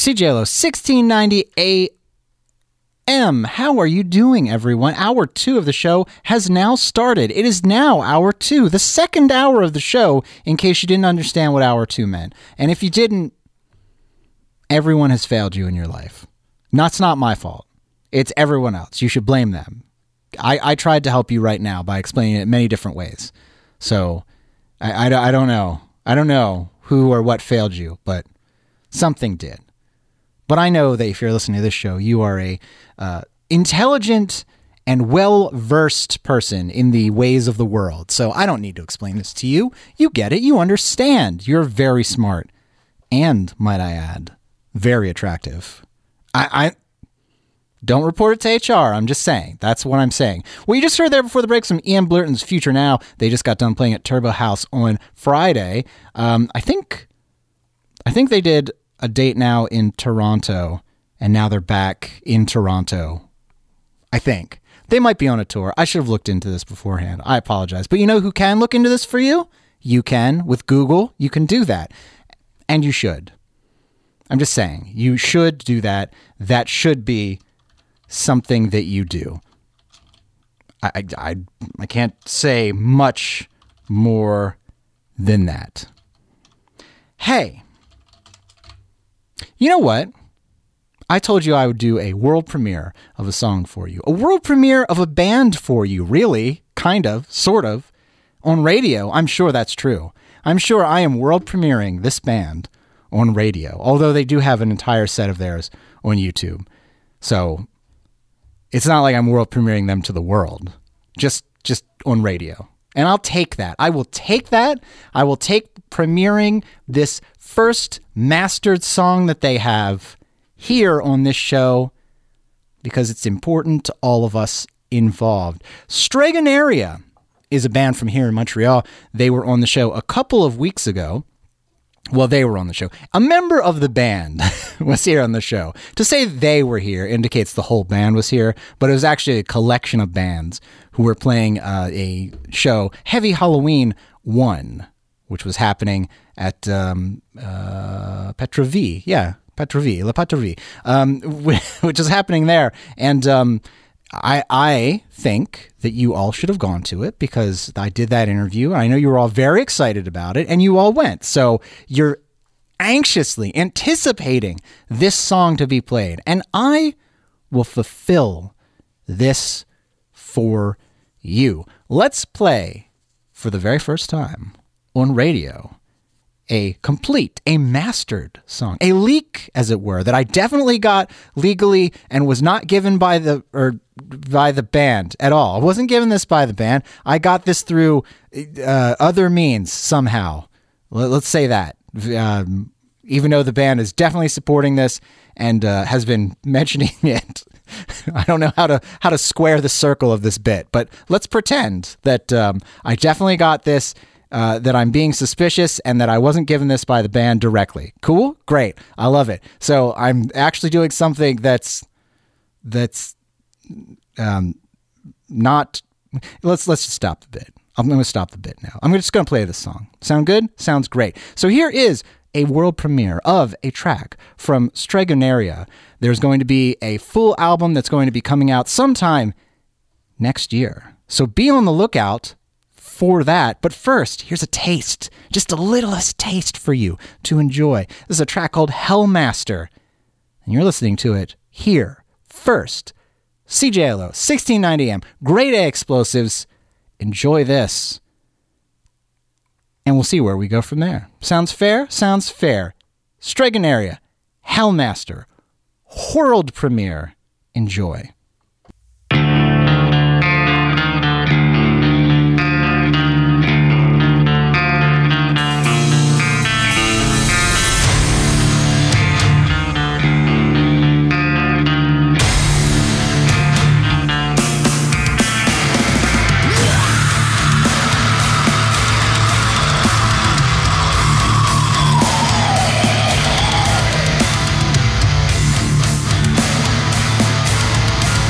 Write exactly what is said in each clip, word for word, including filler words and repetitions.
C J L O sixteen ninety A M. How are you doing, everyone? Hour two of the show has now started. It is now hour two, the second hour of the show, in case you didn't understand what hour two meant. And if you didn't, everyone has failed you in your life. That's not my fault. It's everyone else. You should blame them. I, I tried to help you right now by explaining it many different ways. So I, I, I don't know. I don't know who or what failed you, but something did. But I know that if you're listening to this show, you are a uh, intelligent and well-versed person in the ways of the world. So I don't need to explain this to you. You get it. You understand. You're very smart. And, might I add, very attractive. I, I don't report it to H R. I'm just saying. That's what I'm saying. Well, you just heard there before the break some Ian Blurton's Future Now. They just got done playing at Turbo House on Friday. Um, I think, I think they did a date now in Toronto, and now they're back in Toronto. I think. They might be on a tour. I should have looked into this beforehand. I apologize. But you know who can look into this for you? You can. With Google, you can do that. And you should. I'm just saying. You should do that. That should be something that you do. I, I, I, I can't say much more than that. Hey. You know what? I told you I would do a world premiere of a song for you. A world premiere of a band for you, really. Kind of. Sort of. On radio, I'm sure that's true. I'm sure I am world premiering this band on radio, although they do have an entire set of theirs on YouTube. So it's not like I'm world premiering them to the world, just just on radio. And I'll take that. I will take that. I will take premiering this first mastered song that they have here on this show because it's important to all of us involved. Straganaria is a band from here in Montreal. They were on the show a couple of weeks ago. Well, they were on the show. A member of the band was here on the show. To say they were here indicates the whole band was here, but it was actually a collection of bands who were playing uh, a show, Heavy Halloween one, which was happening at um, uh, Petrovie. Yeah, Petrovie, La Petrovie, um, which is happening there. And um, I, I think that you all should have gone to it because I did that interview. I know you were all very excited about it and you all went. So you're anxiously anticipating this song to be played. And I will fulfill this for you. Let's play for the very first time on radio a complete, a mastered song, a leak, as it were, that I definitely got legally and was not given by the or by the band at all. I wasn't given this by the band. I got this through uh, other means somehow. Let's say that. Um, even though the band is definitely supporting this and uh, has been mentioning it. I don't know how to how to square the circle of this bit, but let's pretend that um, I definitely got this. Uh, that I'm being suspicious and that I wasn't given this by the band directly. Cool? Great. I love it. So I'm actually doing something that's that's um, not... Let's let's just stop the bit. I'm going to stop the bit now. I'm just going to play this song. Sound good? Sounds great. So here is a world premiere of a track from Straganaria. There's going to be a full album that's going to be coming out sometime next year. So be on the lookout for that. But first, here's a taste, just a littlest taste for you to enjoy. This is a track called Hellmaster, and you're listening to it here first. C J L O, sixteen ninety A M, Grade A Explosives. Enjoy this, and we'll see where we go from there. Sounds fair? Sounds fair. Straganaria, Hellmaster, world premiere. Enjoy. We'll be right back.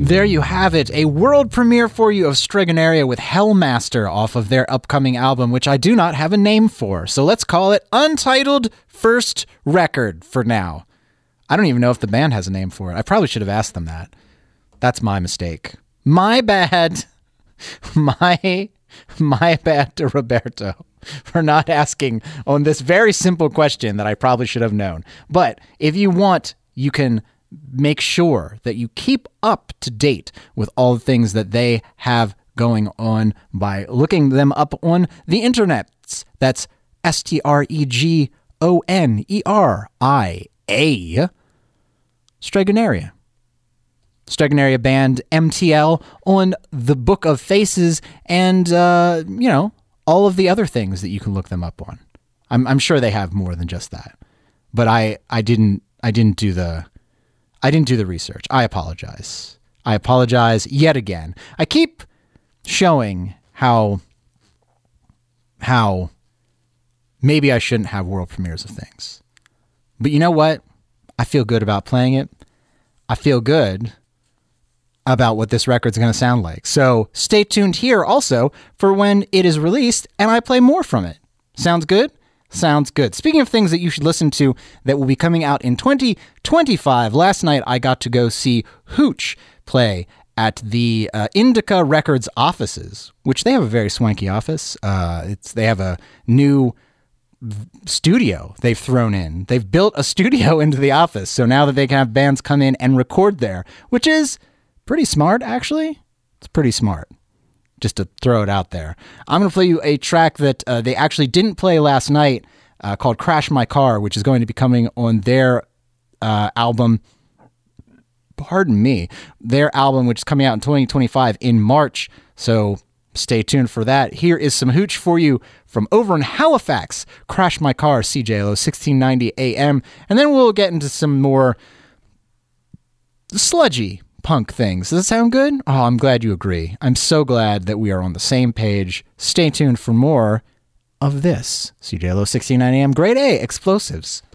There you have it, a world premiere for you of Stregonaria with Hellmaster off of their upcoming album, which I do not have a name for. So let's call it Untitled First Record for now. I don't even know if the band has a name for it. I probably should have asked them that. That's my mistake. My bad. My, my bad to Roberto for not asking on this very simple question that I probably should have known. But if you want, you can make sure that you keep up to date with all the things that they have going on by looking them up on the internet. That's S T R E G O N E R I A. Stregonaria. Stregonaria band M T L on the Book of Faces and, uh, you know, all of the other things that you can look them up on. I'm, I'm sure they have more than just that. But I, I didn't I didn't do the I didn't do the research. I apologize. I apologize yet again. I keep showing how how maybe I shouldn't have world premieres of things. But you know what? I feel good about playing it. I feel good about what this record's going to sound like. So stay tuned here also for when it is released and I play more from it. Sounds good? Sounds good. Speaking of things that you should listen to that will be coming out in twenty twenty-five, last night I got to go see Hooch play at the uh, Indica Records offices, which they have a very swanky office. Uh, it's they have a new studio they've thrown in. They've built a studio into the office, so now that they can have bands come in and record there, which is pretty smart, actually. It's pretty smart. Just to throw it out there. I'm going to play you a track that uh, they actually didn't play last night uh, called Crash My Car, which is going to be coming on their uh, album, pardon me, their album, which is coming out in twenty twenty-five in March. So stay tuned for that. Here is some Hooch for you from over in Halifax. Crash My Car, C J L O sixteen ninety A M. And then we'll get into some more sludgy punk things. Does that sound good? Oh, I'm glad you agree. I'm so glad that we are on the same page. Stay tuned for more of this. C J L O sixteen ninety A M, Grade A Explosives.